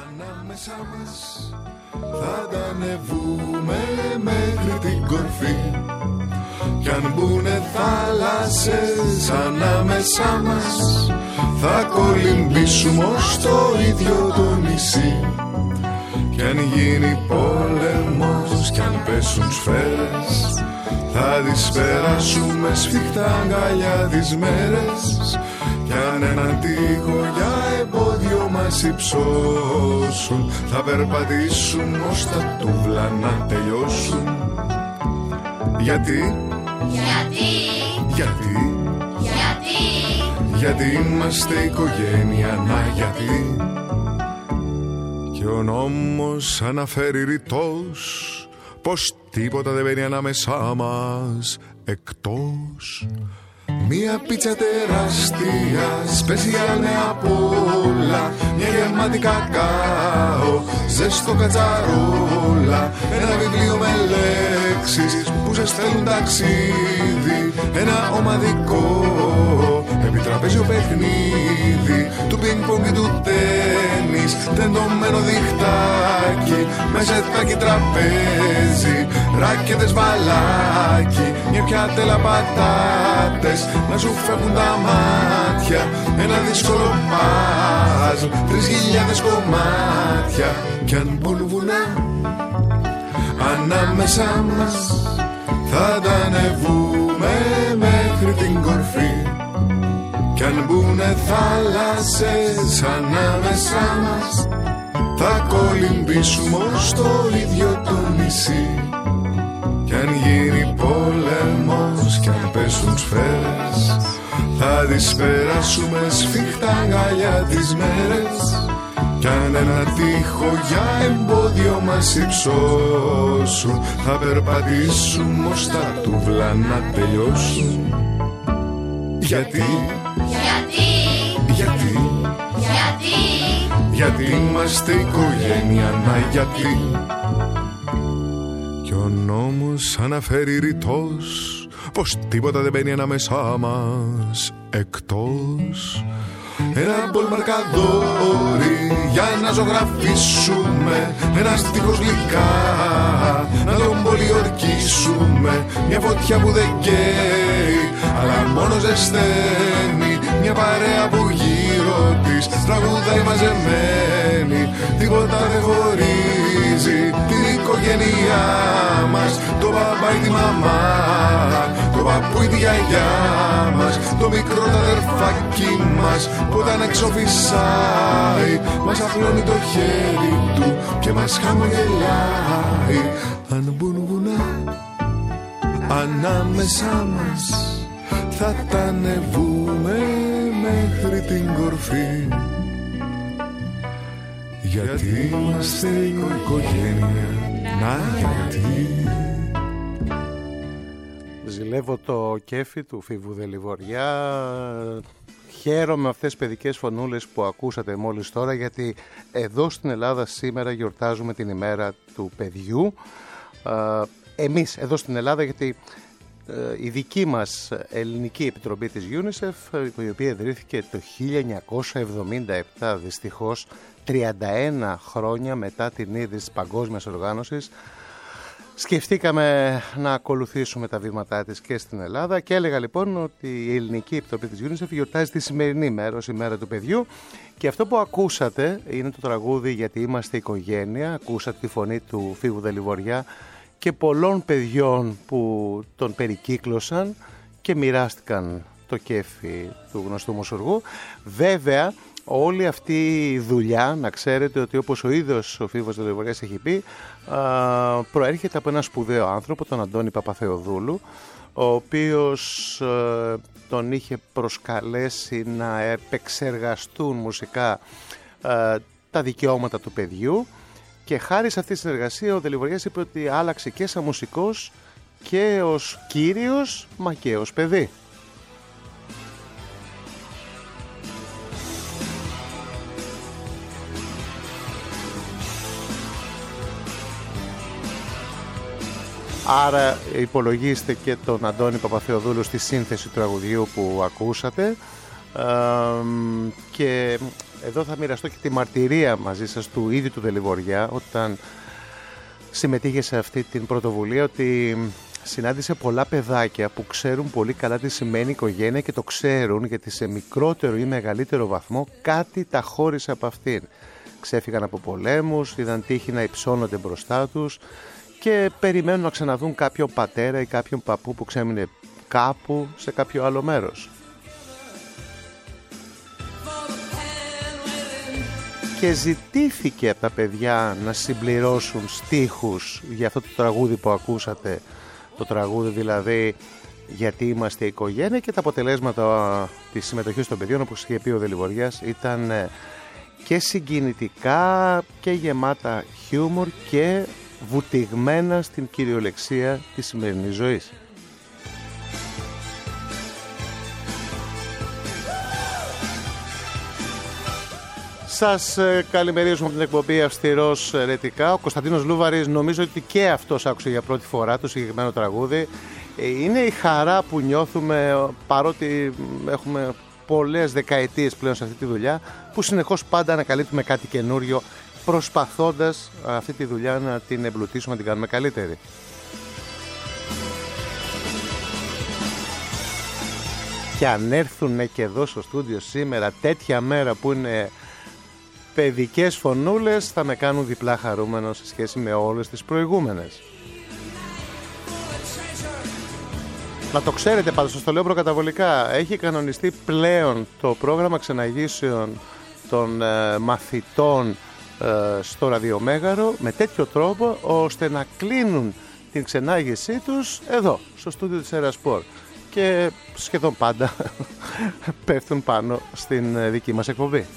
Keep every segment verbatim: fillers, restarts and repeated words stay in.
Ανάμεσα μας θα τα ανεβούμε μέχρι την κορφή. Κι αν μπουνε θάλασσες ανάμεσά μας, θα κολυμπήσουμε ως το ίδιο το νησί. Κι αν γίνει πόλεμος κι αν πέσουν σφαίρες, θα τις περάσουμε σφιχτά αγκαλιά τις μέρες. Κι αν έναν τοίχο για εμπόδιο μας υψώσουν, θα περπατήσουν ως τα τούβλα να τελειώσουν. Γιατί, γιατί, γιατί, γιατί, γιατί είμαστε οικογένεια, να γιατί. Και ο νόμος αναφέρει ρητός πως τίποτα δεν μπαίνει ανάμεσά μας εκτός μία πίτσα τεράστια, σπεσιάλ με απ' όλα, μια γεμάτη κακάο, ζεστό κατσαρόλα, ένα βιβλίο με λέξεις που σε στέλνουν ταξίδι, ένα ομαδικό επιτραπέζιο παιχνίδι του πινκ-πονγκ και του τένις, τεντωμένο διχτάκι με ζετάκι τραπέζι, ράκετες μπαλάκι, μια πιάτελα πατάτες να σου φεύγουν τα μάτια, ένα δύσκολο παζλ, τρεις χιλιάδες κομμάτια. Κι αν μπουν βουνά ανάμεσά μας, θα τα ανεβούμε μέχρι την κορφή. Κι αν μπουνε θάλασσες ανάμεσά μας, θα κολυμπήσουμε ως το ίδιο το νησί. Κι αν γίνει πόλεμος κι αν πέσουν σφαίρες, θα τις περάσουμε σφιχτά αγκαλιά τις μέρες. Κι αν ένα τοίχο για εμπόδιο μας υψώσουν, θα περπατήσουμε ως τα τούβλα να τελειώσουν. Γιατί, γιατί, γιατί, γιατί, γιατί είμαστε οικογένεια, να γιατί. Κι ο νόμος αναφέρει ρητός πως τίποτα δεν μπαίνει ανάμεσά μας εκτός ένα μπολ μαρκαδόρι για να ζωγραφίσουμε, ένα στίχος γλυκά να τον πολιορκήσουμε, μια φωτιά που δεν καίει αλλά μόνο ζεσταίνει, μια παρέα που γύρω της τραγουδάει μαζεμένη, τίποτα δεν χωρίζει την οικογένειά μας, το μπαμπά ή τη μαμά, το παππού ή τη γιαγιά μας, το μικρό το αδερφάκι μας που όταν έξω φυσάει, μας απλώνει το χέρι του και μας χαμογελάει. Αν μπουν βουνά ανάμεσά μας, θα τα ανεβούμε μέχρι την κορφή. Γιατί είμαστε οικογένεια, να γιατί. Ζηλεύω το κέφι του Φίβου Δελιβοριά. Χαίρομαι αυτές τις παιδικές φωνούλες που ακούσατε μόλις τώρα, γιατί εδώ στην Ελλάδα σήμερα γιορτάζουμε την ημέρα του παιδιού. Εμείς εδώ στην Ελλάδα, γιατί η δική μας ελληνική επιτροπή της UNICEF, η οποία ιδρύθηκε το χίλια εννιακόσια εβδομήντα επτά, δυστυχώς τριάντα ένα χρόνια μετά την ίδρυση της Παγκόσμιας Οργάνωσης, σκεφτήκαμε να ακολουθήσουμε τα βήματά της και στην Ελλάδα και έλεγα λοιπόν ότι η ελληνική επιτροπή της UNICEF γιορτάζει τη σημερινή μέρα ως η μέρα του παιδιού, και αυτό που ακούσατε είναι το τραγούδι «Γιατί είμαστε οικογένεια». Ακούσατε τη φωνή του Φίβου Δελιβοριά και πολλών παιδιών που τον περικύκλωσαν και μοιράστηκαν το κέφι του γνωστού μουσουργού. Βέβαια, όλη αυτή η δουλειά, να ξέρετε ότι όπως ο ίδιος ο Φίβος Δελιβοριάς έχει πει, προέρχεται από ένα σπουδαίο άνθρωπο, τον Αντώνη Παπαθεοδούλου, ο οποίος τον είχε προσκαλέσει να επεξεργαστούν μουσικά τα δικαιώματα του παιδιού, και χάρη σε αυτή τη συνεργασία ο Δελιβοριάς είπε ότι άλλαξε και σαν μουσικός και ως κύριος, μα και ως παιδί. Άρα υπολογίστε και τον Αντώνη Παπαθεοδούλου στη σύνθεση του τραγουδιού που ακούσατε, ε, και εδώ θα μοιραστώ και τη μαρτυρία μαζί σας του ίδιου του Δελιβοριά, όταν συμμετείχε σε αυτή την πρωτοβουλία, ότι συνάντησε πολλά παιδάκια που ξέρουν πολύ καλά τι σημαίνει οικογένεια και το ξέρουν γιατί σε μικρότερο ή μεγαλύτερο βαθμό κάτι τα χώρισε από αυτήν. Ξέφυγαν από πολέμους, είδαν τύχη να υψώνονται μπροστά τους και περιμένουν να ξαναδούν κάποιον πατέρα ή κάποιον παππού που ξέμεινε κάπου σε κάποιο άλλο μέρος. Και ζητήθηκε από τα παιδιά να συμπληρώσουν στίχους για αυτό το τραγούδι που ακούσατε, το τραγούδι δηλαδή γιατί είμαστε οικογένεια, και τα αποτελέσματα της συμμετοχής των παιδιών, όπως είχε πει ο Δελιβοριάς, ήταν και συγκινητικά και γεμάτα χιούμορ και βουτυγμένα στην κυριολεξία της σημερινής ζωής. Σας καλημερίζουμε από την εκπομπή αυστηρός ρετικά. Ο Κωνσταντίνος Λούβαρης νομίζω ότι και αυτός άκουσε για πρώτη φορά το συγκεκριμένο τραγούδι. Είναι η χαρά που νιώθουμε, παρότι έχουμε πολλές δεκαετίες πλέον σε αυτή τη δουλειά, που συνεχώς πάντα ανακαλύπτουμε κάτι καινούριο, προσπαθώντας αυτή τη δουλειά να την εμπλουτίσουμε, να την κάνουμε καλύτερη. Και αν έρθουν και εδώ στο στούντιο σήμερα τέτοια μέρα που είναι παιδικές φωνούλες, θα με κάνουν διπλά χαρούμενο σε σχέση με όλες τις προηγούμενες. Να το ξέρετε πάντως, σας το λέω προκαταβολικά, έχει κανονιστεί πλέον το πρόγραμμα ξεναγήσεων των ε, μαθητών ε, στο ραδιομέγαρο με τέτοιο τρόπο ώστε να κλείνουν την ξενάγησή τους εδώ, στο στούντιο της Ερασπορ, και σχεδόν πάντα πέφτουν πάνω στην ε, δική μας εκπομπή.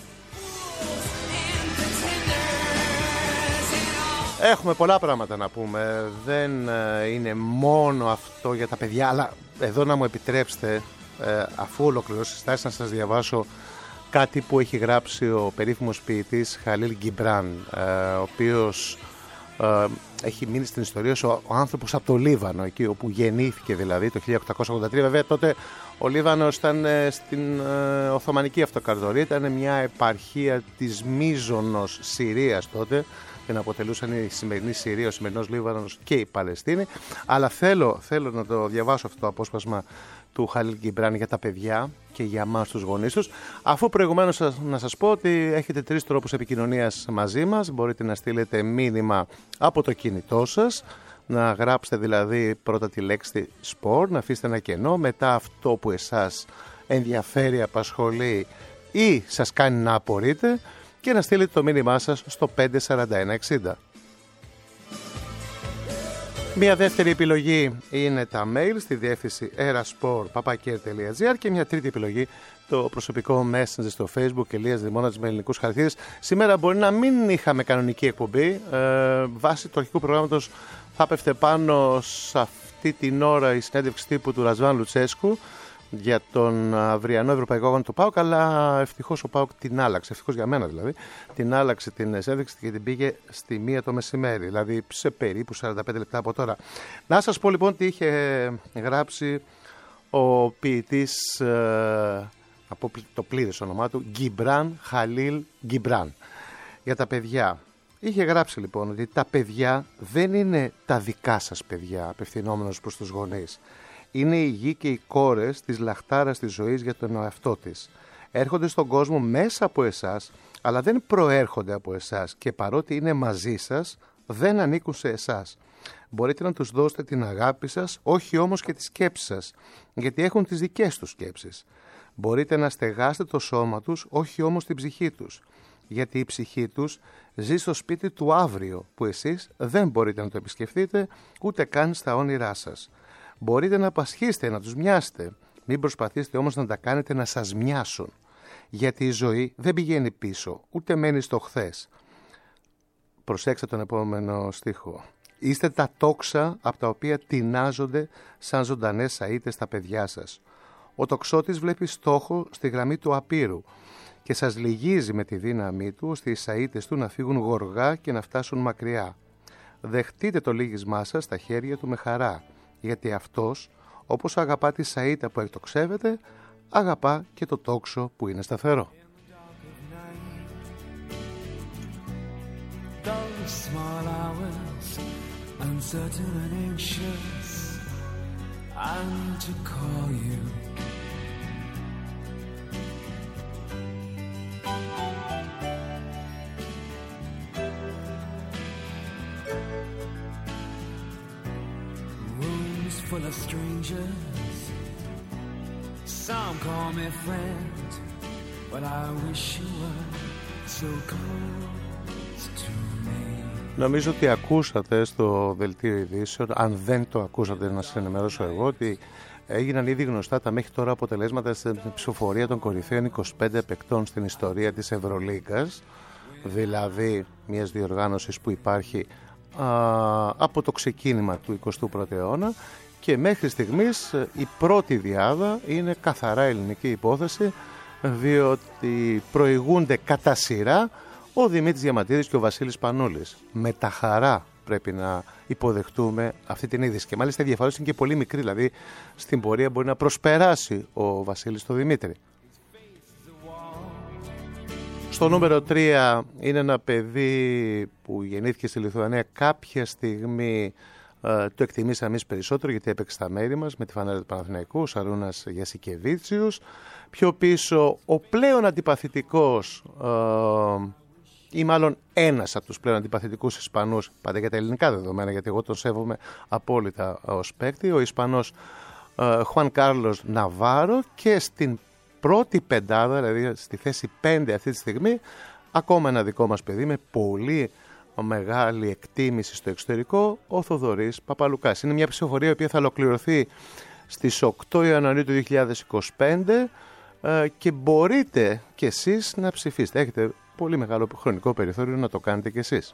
Έχουμε πολλά πράγματα να πούμε, δεν είναι μόνο αυτό για τα παιδιά, αλλά εδώ να μου επιτρέψετε, αφού ολοκληρώσει τις τάσεις, να σας διαβάσω κάτι που έχει γράψει ο περίφημος ποιητής Χαλίλ Γκιμπράν, ο οποίος έχει μείνει στην ιστορία ο άνθρωπος από το Λίβανο, εκεί όπου γεννήθηκε δηλαδή το χίλια οκτακόσια ογδόντα τρία. Βέβαια τότε ο Λίβανος ήταν στην Οθωμανική Αυτοκρατορία, ήταν μια επαρχία της μείζωνος Συρίας τότε, και να αποτελούσαν η σημερινή Συρία, ο σημερινός Λίβανος και η Παλαιστίνη. Αλλά θέλω, θέλω να το διαβάσω αυτό το απόσπασμα του Χαλίλ Γκιμπράν για τα παιδιά και για εμάς τους γονείς τους, αφού προηγουμένως να σας πω ότι έχετε τρεις τρόπους επικοινωνίας μαζί μας. Μπορείτε να στείλετε μήνυμα από το κινητό σας, να γράψετε δηλαδή πρώτα τη λέξη σπορ, να αφήσετε ένα κενό, μετά αυτό που εσάς ενδιαφέρει, απασχολεί ή σας κάνει να απορείτε, και να στείλετε το μήνυμά σας στο πέντε σαράντα ένα εξήντα. Μια δεύτερη επιλογή είναι τα mail στη διεύθυνση eraspor παπά κέρ τελεία τζι άρ, και μια τρίτη επιλογή το προσωπικό messenger στο facebook Ηλίας Δημώνατης με ελληνικούς χαρακτήρες. Σήμερα μπορεί να μην είχαμε κανονική εκπομπή, ε, βάσει του αρχικού προγράμματος θα πέφτε πάνω σε αυτή την ώρα η συνέντευξη τύπου του Ρασβάν Λουτσέσκου για τον αυριανό Ευρωπαϊκό Αγώνα του ΠΑΟΚ, αλλά ευτυχώς ο ΠΑΟΚ την άλλαξε, ευτυχώς για μένα δηλαδή, την άλλαξε την συνέντευξη και την πήγε στη μία το μεσημέρι, δηλαδή σε περίπου σαράντα πέντε λεπτά από τώρα. Να σας πω λοιπόν τι είχε γράψει ο ποιητής, ε, από το πλήρες όνομά του, Γκιμπράν Χαλίλ Γκιμπράν, για τα παιδιά. Είχε γράψει λοιπόν ότι τα παιδιά δεν είναι τα δικά σας παιδιά, απευθυνόμενος προς τους γονείς. Είναι η γη και οι κόρες της λαχτάρας της ζωής για τον εαυτό της. Έρχονται στον κόσμο μέσα από εσάς, αλλά δεν προέρχονται από εσάς, και παρότι είναι μαζί σας, δεν ανήκουν σε εσάς. Μπορείτε να τους δώσετε την αγάπη σας, όχι όμως και τη σκέψη σας, γιατί έχουν τις δικές τους σκέψεις. Μπορείτε να στεγάσετε το σώμα τους, όχι όμως την ψυχή τους, γιατί η ψυχή τους ζει στο σπίτι του αύριο, που εσείς δεν μπορείτε να το επισκεφτείτε, ούτε καν στα όνειρά σας. Μπορείτε να πασχίσετε, να τους μοιάσετε. Μην προσπαθήσετε όμως να τα κάνετε να σας μοιάσουν. Γιατί η ζωή δεν πηγαίνει πίσω, ούτε μένει στο χθες. Προσέξτε τον επόμενο στίχο. Είστε τα τόξα από τα οποία τεινάζονται σαν ζωντανές σαΐτες τα παιδιά σας. Ο τοξότης βλέπει στόχο στη γραμμή του απείρου και σας λυγίζει με τη δύναμή του, ώστε οι σαΐτες του να φύγουν γοργά και να φτάσουν μακριά. Δεχτείτε το λύγισμά σας στα χέρια του με χαρά. Γιατί αυτός, όπως αγαπά τη σαΐτα που εκτοξεύεται, αγαπά και το τόξο που είναι σταθερό. small hours, uncertain and anxious, I need to call you. Rooms full of strangers, some call me friend, but I wish you were so close to me. Νομίζω ότι ακούσατε στο δελτίο ειδήσεων, αν δεν το ακούσατε να σας ενημερώσω εγώ, ότι έγιναν ήδη γνωστά τα μέχρι τώρα αποτελέσματα στην ψηφοφορία των κορυφαίων είκοσι πέντε παικτών στην ιστορία της Ευρωλίγκας, δηλαδή μιας διοργάνωσης που υπάρχει α, από το ξεκίνημα του εικοστού πρώτου αιώνα, και μέχρι στιγμής η πρώτη διάδα είναι καθαρά ελληνική υπόθεση, διότι προηγούνται κατά σειρά ο Δημήτρης Διαμαντίδης και ο Βασίλης Πανούλης. Με τα χαρά πρέπει να υποδεχτούμε αυτή την είδηση. Και μάλιστα η διαφορά είναι και πολύ μικρή, δηλαδή στην πορεία μπορεί να προσπεράσει ο Βασίλης τον Δημήτρη. Στο νούμερο τρία είναι ένα παιδί που γεννήθηκε στη Λιθουανία. Κάποια στιγμή ε, το εκτιμήσαμε εμείς περισσότερο, γιατί έπαιξε στα μέρη μας με τη φανέλα του Παναθηναϊκού, ο Σαρούνας Γιασικεβίτσιους. Πιο πίσω ο πλέον αντιπαθητικός, ε, ή μάλλον ένας από τους πλέον αντιπαθητικούς Ισπανούς, πάντα για τα ελληνικά δεδομένα, γιατί εγώ τον σέβομαι απόλυτα ως παίκτη, ο Ισπανός ε, Χουάν Κάρλος Ναβάρο, και στην πρώτη πεντάδα, δηλαδή στη θέση πέντε αυτή τη στιγμή, ακόμα ένα δικό μας παιδί με πολύ μεγάλη εκτίμηση στο εξωτερικό, ο Θοδωρής Παπαλουκάς. Είναι μια ψηφοφορία η οποία θα ολοκληρωθεί στις οκτώ Ιανουαρίου του δύο χιλιάδες είκοσι πέντε ε, και μπορείτε κι εσείς να ψηφίσετε. Έχετε πολύ μεγάλο χρονικό περιθώριο να το κάνετε κι εσείς.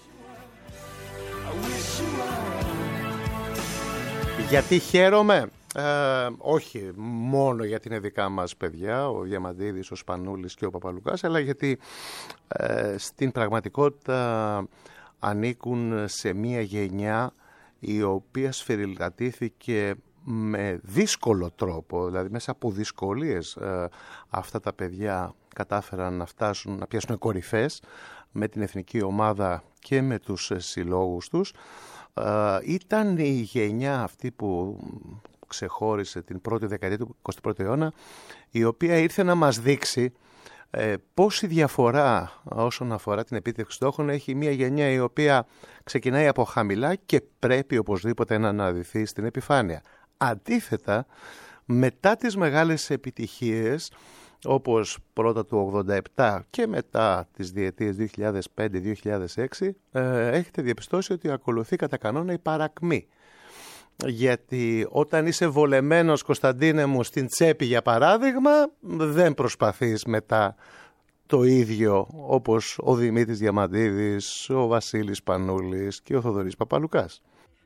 Γιατί χαίρομαι? Ε, όχι μόνο γιατί είναι δικά μας παιδιά, ο Διαμαντίδης, ο Σπανούλης και ο Παπαλουκάς, αλλά γιατί ε, στην πραγματικότητα ανήκουν σε μια γενιά η οποία σφυριλατήθηκε με δύσκολο τρόπο, δηλαδή μέσα από δυσκολίες ε, αυτά τα παιδιά κατάφεραν να φτάσουν, να πιάσουν κορυφές με την εθνική ομάδα και με τους συλλόγους τους. Ε, ήταν η γενιά αυτή που ξεχώρισε την πρώτη δεκαετία του εικοστού πρώτου αιώνα, η οποία ήρθε να μας δείξει ε, πόση διαφορά όσον αφορά την επίτευξη στόχων έχει μια γενιά η οποία ξεκινάει από χαμηλά και πρέπει οπωσδήποτε να αναδυθεί στην επιφάνεια. Αντίθετα, μετά τις μεγάλες επιτυχίες, όπως πρώτα του ογδόντα επτά και μετά τις διετίες δύο χιλιάδες πέντε δύο χιλιάδες έξι, ε, έχετε διαπιστώσει ότι ακολουθεί κατά κανόνα η παρακμή. Γιατί όταν είσαι βολεμένος, Κωνσταντίνε μου, στην τσέπη για παράδειγμα, δεν προσπαθείς μετά το ίδιο όπως ο Δημήτρης Διαμαντίδης, ο Βασίλης Πανούλης και ο Θοδωρής Παπαλουκάς.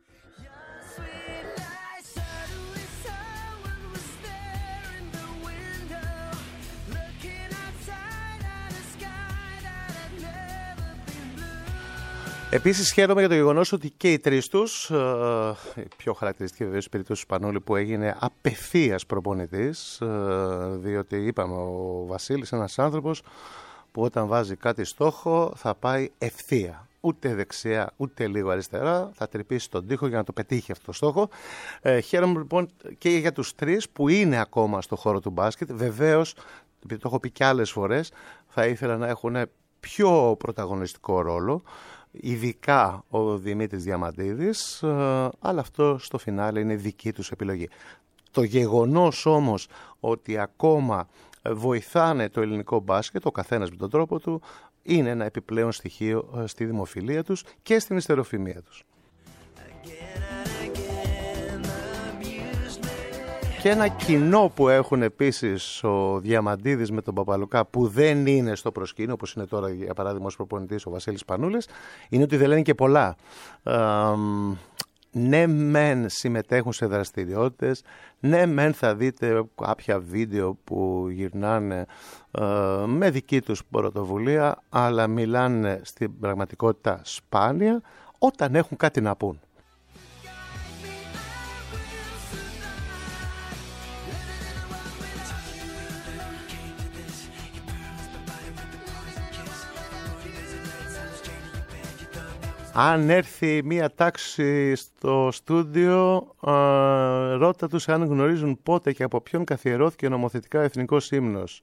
Επίσης χαίρομαι για το γεγονός ότι και οι τρεις τους, ε, η πιο χαρακτηριστική βεβαίως περίπτωση του Σπανούλη που έγινε απευθείας προπονητής, ε, διότι είπαμε ο Βασίλης ένας άνθρωπος που όταν βάζει κάτι στόχο θα πάει ευθεία. Ούτε δεξιά ούτε λίγο αριστερά, θα τρυπήσει τον τοίχο για να το πετύχει αυτό το στόχο. Ε, χαίρομαι λοιπόν και για τους τρεις που είναι ακόμα στο χώρο του μπάσκετ. Βεβαίως, επειδή το έχω πει και άλλες φορές, θα ήθελα να έχουν πιο πρωταγωνιστικό ρόλο, ειδικά ο Δημήτρης Διαμαντίδης, αλλά αυτό στο φινάλε είναι δική τους επιλογή. Το γεγονός όμως ότι ακόμα βοηθάνε το ελληνικό μπάσκετ, ο καθένας με τον τρόπο του, είναι ένα επιπλέον στοιχείο στη δημοφιλία τους και στην ιστεροφημία τους. Και ένα κοινό που έχουν επίσης ο Διαμαντίδης με τον Παπαλουκά, που δεν είναι στο προσκήνιο, όπως είναι τώρα για παράδειγμα ως προπονητής ο Βασίλης Πανούλης, είναι ότι δεν λένε και πολλά. Ε, ναι μεν συμμετέχουν σε δραστηριότητες, ναι μεν θα δείτε κάποια βίντεο που γυρνάνε ε, με δική τους πρωτοβουλία, αλλά μιλάνε στην πραγματικότητα σπάνια όταν έχουν κάτι να πούν. Αν έρθει μία τάξη στο στούντιο, α, ρώτα τους αν γνωρίζουν πότε και από ποιον καθιερώθηκε νομοθετικά ο εθνικός ύμνος.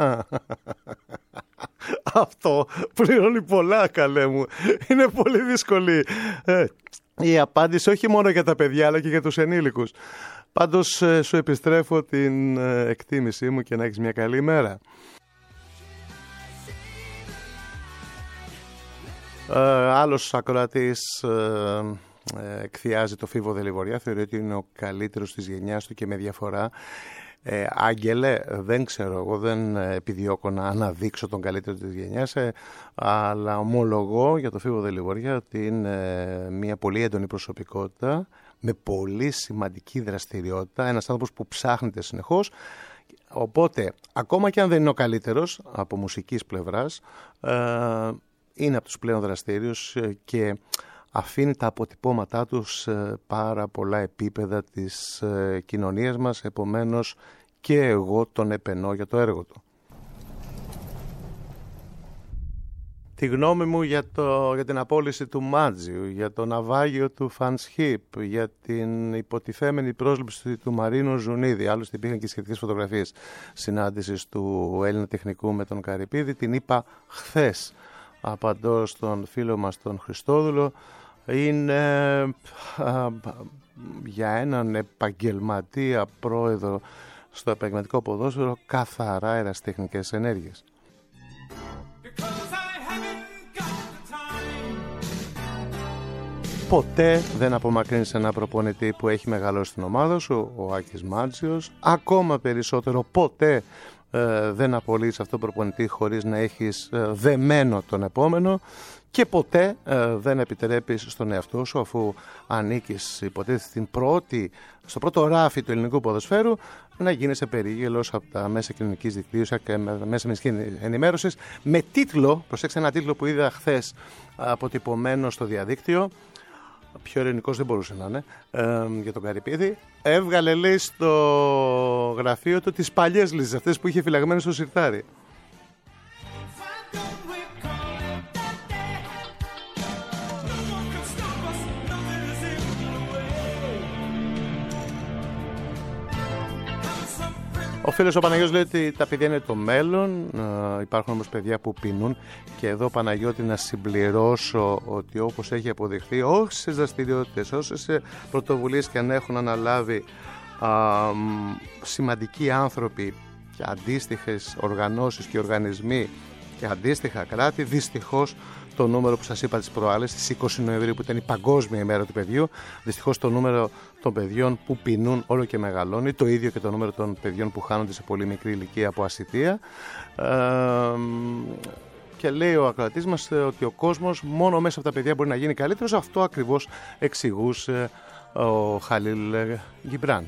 Αυτό πληρώνει πολλά, καλέ μου. Είναι πολύ δύσκολη ε, η απάντηση, όχι μόνο για τα παιδιά αλλά και για τους ενήλικους. Πάντως ε, σου επιστρέφω την ε, εκτίμησή μου και να έχεις μια καλή ημέρα. Ε, άλλος ακροατής ε, ε, εκθιάζει το Φίβο Δελιβοριά, θεωρεί ότι είναι ο καλύτερος της γενιάς του και με διαφορά. Ε, Άγγελε, δεν ξέρω, εγώ δεν επιδιώκω να αναδείξω τον καλύτερο της γενιάς, ε, αλλά ομολογώ για το Φίβο Δελιβοριά ότι είναι ε, μια πολύ έντονη προσωπικότητα με πολύ σημαντική δραστηριότητα, ένας άνθρωπος που ψάχνεται συνεχώς. Οπότε, ακόμα και αν δεν είναι ο καλύτερος από μουσικής πλευράς, ε, είναι από τους πλέον δραστήριους και αφήνει τα αποτυπώματά τους σε πάρα πολλά επίπεδα της ε, κοινωνίας μας, επομένως και εγώ τον επενώ για το έργο του. Τη γνώμη μου για, το, για την απόλυση του Μάτζιου, για το ναυάγιο του Φανσχίπ, για την υποτιθέμενη πρόσληψη του Μαρίνου Ζουνίδη, άλλωστε υπήρχαν και σχετικές φωτογραφίες συνάντησης του Έλληνα τεχνικού με τον Καρυπίδη, την είπα χθες. Απαντώ στον φίλο μας τον Χριστόδουλο, είναι α, για έναν επαγγελματία πρόεδρο στο επαγγελματικό ποδόσφαιρο καθαρά ερασιτεχνικές ενέργειες. Ποτέ δεν απομακρύνεις ένα προπονητή που έχει μεγαλώσει την ομάδα σου, ο Άκης Μάτζιος. Ακόμα περισσότερο ποτέ ε, δεν απολύεις αυτό το προπονητή χωρίς να έχεις ε, δεμένο τον επόμενο. Και ποτέ ε, δεν επιτρέπεις στον εαυτό σου, αφού ανήκεις υποτίθεται στην πρώτη, στο πρώτο ράφι του ελληνικού ποδοσφαίρου, να γίνεσαι περίγελος από τα μέσα κοινωνικής δικτύωσης και μέσα ενημέρωσης με τίτλο, προσέξτε ένα τίτλο που είδα χθες αποτυπωμένο στο διαδίκτυο, πιο ειρηνικός δεν μπορούσε να είναι, ε, για τον Καρυπίδη. Έβγαλε, λέει, στο γραφείο του τις παλιές λύσεις, αυτές που είχε φυλαγμένες στο σιρτάρι. Ο φίλος ο Παναγιώτης λέει ότι τα παιδιά είναι το μέλλον, ε, υπάρχουν όμως παιδιά που πεινούν, και εδώ, Παναγιώτη, να συμπληρώσω ότι όπως έχει αποδειχθεί, όσες δραστηριότητες, όσες πρωτοβουλίες και αν έχουν αναλάβει α, σημαντικοί άνθρωποι και αντίστοιχες οργανώσεις και οργανισμοί και αντίστοιχα κράτη, δυστυχώς το νούμερο που σας είπα τις προάλλες, στις είκοσι Νοεμβρίου, που ήταν η Παγκόσμια ημέρα του παιδιού, δυστυχώς το νούμερο των παιδιών που πεινούν όλο και μεγαλώνει, το ίδιο και το νούμερο των παιδιών που χάνονται σε πολύ μικρή ηλικία από ασθητεία. Ε, και λέει ο ακροατής μας ότι ο κόσμος μόνο μέσα από τα παιδιά μπορεί να γίνει καλύτερος. Αυτό ακριβώς εξηγούσε ο Χαλίλ Γκιμπράν.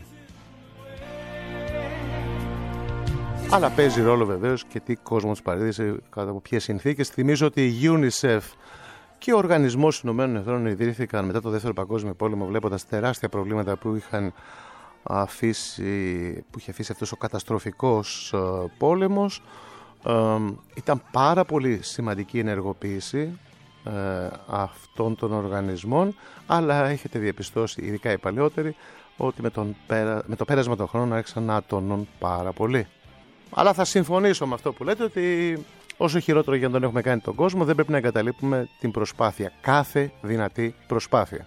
Αλλά παίζει ρόλο βεβαίως και τι κόσμο τους παρήδησε, κατά από ποιες συνθήκες. Θυμίζω ότι η UNICEF και ο Οργανισμός Ηνωμένων Εθνών ιδρύθηκαν μετά το Δεύτερο Παγκόσμιο Πόλεμο, βλέποντας τεράστια προβλήματα που, είχαν αφήσει, που είχε αφήσει αυτός ο καταστροφικός πόλεμος. Ε, ήταν πάρα πολύ σημαντική η ενεργοποίηση ε, αυτών των οργανισμών, αλλά έχετε διαπιστώσει, ειδικά οι παλαιότεροι, ότι με, τον πέρα, με το πέρασμα των χρόνων άρχισαν να ατονούν πάρα πολύ. Αλλά θα συμφωνήσω με αυτό που λέτε, ότι όσο χειρότερο για να τον έχουμε κάνει τον κόσμο, δεν πρέπει να εγκαταλείπουμε την προσπάθεια, κάθε δυνατή προσπάθεια.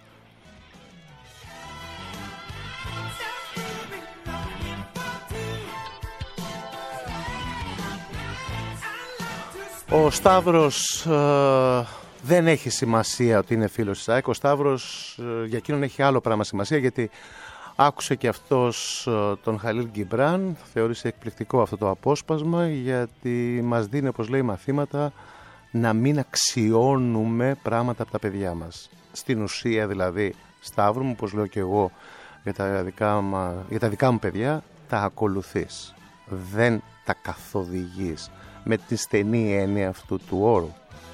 Ο Σταύρος ε, δεν έχει σημασία ότι είναι φίλος της ΑΕΚ. Ο Σταύρος ε, για εκείνον έχει άλλο πράγμα σημασία, γιατί άκουσε και αυτός τον Χαλίλ Γκιμπράν, θεώρησε εκπληκτικό αυτό το απόσπασμα, γιατί μας δίνει, όπως λέει, μαθήματα να μην αξιώνουμε πράγματα από τα παιδιά μας. Στην ουσία δηλαδή, Σταύρο μου, όπως λέω και εγώ για τα δικά, για τα δικά μου παιδιά, τα ακολουθείς, δεν τα καθοδηγείς, με τη στενή έννοια αυτού του όρου.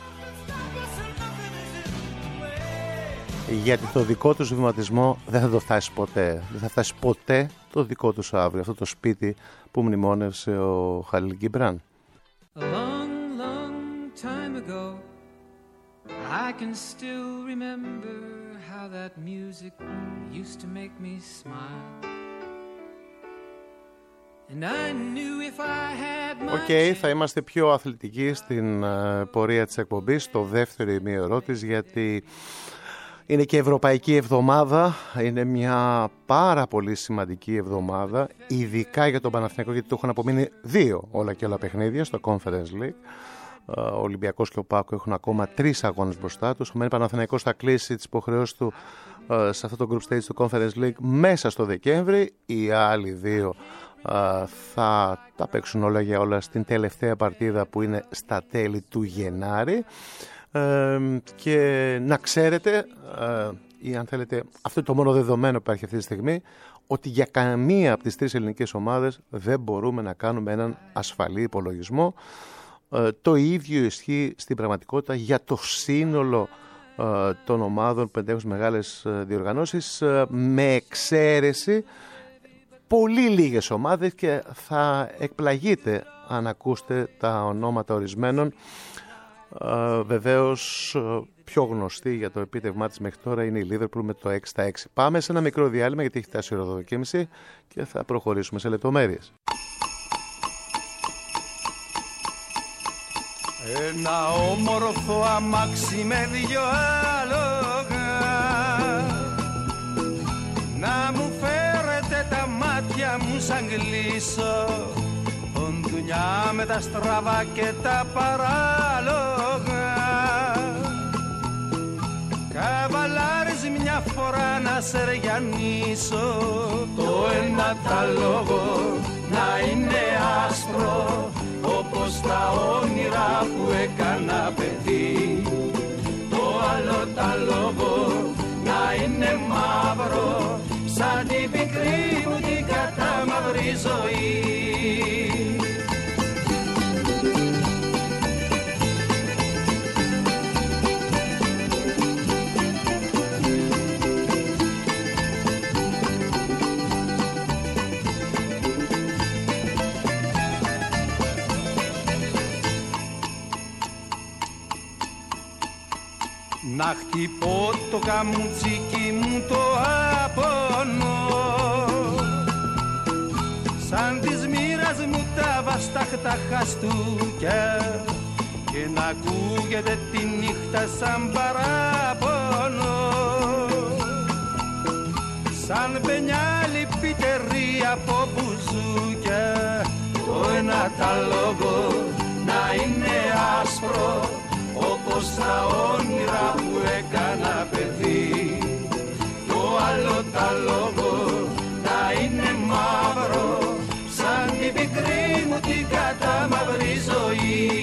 Γιατί το δικό τους βηματισμό δεν θα το φτάσει ποτέ. Δεν θα φτάσει ποτέ το δικό τους αύριο. Αυτό το σπίτι που μνημόνευσε ο Χαλίλ Γκιμπράν. A long, long time ago, I can still remember how that music used to make me smile. And I knew if I had my Οκ, okay, θα είμαστε πιο αθλητικοί στην uh, πορεία της εκπομπής, στο δεύτερο ημίωρό της, γιατί είναι και Ευρωπαϊκή Εβδομάδα, είναι μια πάρα πολύ σημαντική εβδομάδα, ειδικά για τον Παναθηναϊκό, γιατί του έχουν απομείνει δύο όλα και όλα παιχνίδια στο Conference League. Ο Ολυμπιακός και ο ΠΑΟΚ έχουν ακόμα τρεις αγώνες μπροστά τους. Ο Μένει Παναθηναϊκός θα κλείσει τις υποχρεώσεις του σε αυτό το group stage του Conference League μέσα στο Δεκέμβρη. Οι άλλοι δύο θα τα παίξουν όλα για όλα στην τελευταία παρτίδα που είναι στα τέλη του Γενάρη. Ε, και να ξέρετε, ε, ή αν θέλετε, αυτό είναι το μόνο δεδομένο που υπάρχει αυτή τη στιγμή, ότι για καμία από τις τρεις ελληνικές ομάδες δεν μπορούμε να κάνουμε έναν ασφαλή υπολογισμό. Ε, το ίδιο ισχύει στην πραγματικότητα για το σύνολο ε, των ομάδων που εντέχουν μεγάλες ε, διοργανώσεις, ε, με εξαίρεση πολύ λίγες ομάδες, και θα εκπλαγείτε αν ακούσετε τα ονόματα ορισμένων. Uh, βεβαίως uh, πιο γνωστή για το επίτευγμά της μέχρι τώρα είναι η Liverpool με το έξι στα έξι. Πάμε σε ένα μικρό διάλειμμα, γιατί έχει φτάσει η ώρα δώδεκα και μισή, και θα προχωρήσουμε σε λεπτομέρειες. Ένα όμορφο αμάξι με δυο άλογα, να μου φέρετε τα μάτια μου σαν κλείσω, δουλειά με τα στραβά και τα παράλογα. Καβαλάρεις μια φορά να σεριανίσω, το ένα τα λόγο να είναι άσπρο, όπως τα όνειρα που έκανα παιδί. Το άλλο τα λόγο να είναι μαύρο, σαν την πικρή μου την κατάμαυρη ζωή. Να χτυπώ το καμουτσίκι μου το απονό, σαν της μοίρας μου τα βαστάχτα χαστούκια, και να ακούγεται τη νύχτα σαν παράπονο, σαν πενιάλι πιτερή από μπουζούκια. Το ένα τα λόγο να είναι άσπρο, όπως τα όνειρα που έκανα παιδί. Το άλλο τα λόγο να είναι μαύρο, σαν την πικρή μου την κατάμαυρη ζωή.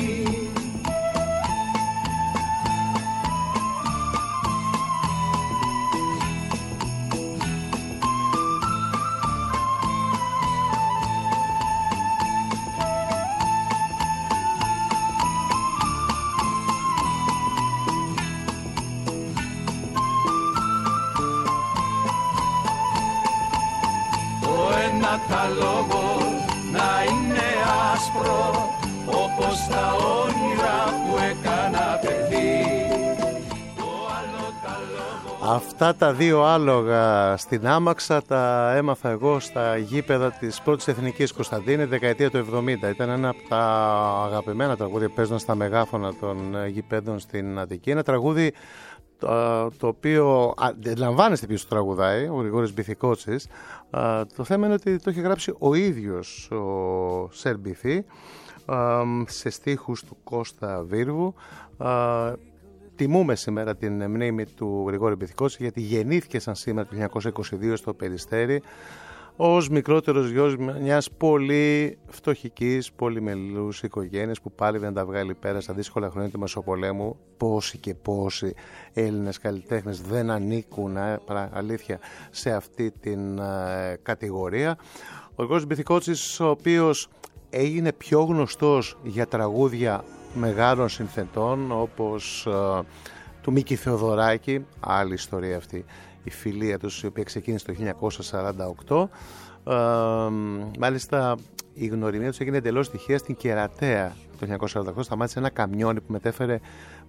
Τα λόγο να είναι άσπρο, όπως τα όνειρα που έκανα παιδί. Το άλλο τα λόγο... Αυτά τα δύο άλογα στην άμαξα τα έμαθα εγώ στα γήπεδα της πρώτης εθνικής Κωνσταντίνη, δεκαετία του εβδομήντα. Ήταν ένα από τα αγαπημένα τραγούδια που παίζονταν στα μεγάφωνα των γηπέδων στην Αττική. Ένα τραγούδι το οποίο αντιλαμβάνεστε ποιος το τραγουδάει, ο Γρηγόρης Μπιθικότσης. Το θέμα είναι ότι το έχει γράψει ο ίδιος ο Σερ Μπιθή, σε στίχους του Κώστα Βίρβου. Τιμούμε σήμερα την μνήμη του Γρηγόρη Μπιθικότση, γιατί γεννήθηκε σαν σήμερα το χίλια εννιακόσια είκοσι δύο στο Περιστέρι, ως μικρότερος γιος μιας πολύ φτωχικής, πολυμελούς οικογένειας που πάλι δεν τα βγάλει πέρα στα δύσκολα χρόνια του Μεσοπολέμου. Πόσοι και πόσοι Έλληνες καλλιτέχνες δεν ανήκουν, αλήθεια, σε αυτή την ε, κατηγορία. Ο Γρηγόρης Μπιθικότσης, ο οποίος έγινε πιο γνωστός για τραγούδια μεγάλων συνθετών, όπως ε, του Μίκη Θεοδωράκη, άλλη ιστορία αυτή, η φιλία τους, η οποία ξεκίνησε το χίλια εννιακόσια σαράντα οκτώ. Ε, μάλιστα η γνωριμία τους έγινε εντελώς τυχαία στην Κερατέα το χίλια εννιακόσια σαράντα οκτώ. Σταμάτησε ένα καμιόνι που μετέφερε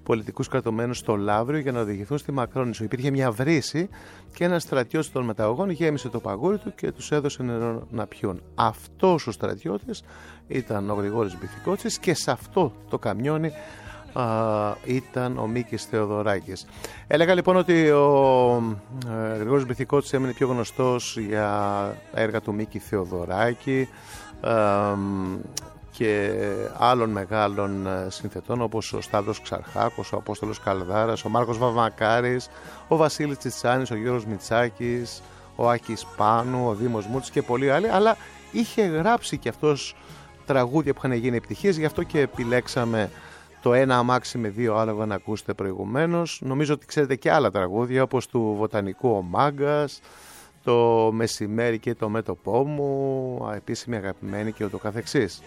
πολιτικούς κρατωμένους στο Λαύριο για να οδηγηθούν στη Μακρόνισσο. Υπήρχε μια βρύση και ένας στρατιώτης των μεταγωγών γέμισε το παγούρι του και τους έδωσε νερό να πιούν. Αυτός ο στρατιώτης ήταν ο Γρηγόρης Μπιθικότσης και σε αυτό το καμιόνι α, ήταν ο Μίκης Θεοδωράκης. Έλεγα λοιπόν ότι ο ε, Γρηγόρης Μπιθικότσης έμεινε πιο γνωστός για έργα του Μίκη Θεοδωράκη ε, και άλλων μεγάλων συνθετών όπως ο Σταύρος Ξαρχάκος, ο Απόστολος Καλδάρας, ο Μάρκος Βαμακάρης, ο Βασίλης Τσιτσάνης, ο Γιώργος Μητσάκης, ο Άκης Πάνου, ο Δήμος Μούτσης και πολλοί άλλοι, αλλά είχε γράψει και αυτός τραγούδια που είχαν γίνει επιτυχίες, γι' αυτό και επιλέξαμε το ένα αμάξι με δύο άλογα να ακούσετε προηγουμένως. Νομίζω ότι ξέρετε και άλλα τραγούδια όπως του Βοτανικού ο Μάγκας, το Μεσημέρι και το Μέτωπό μου, επίσημη αγαπημένη και ούτω καθεξής.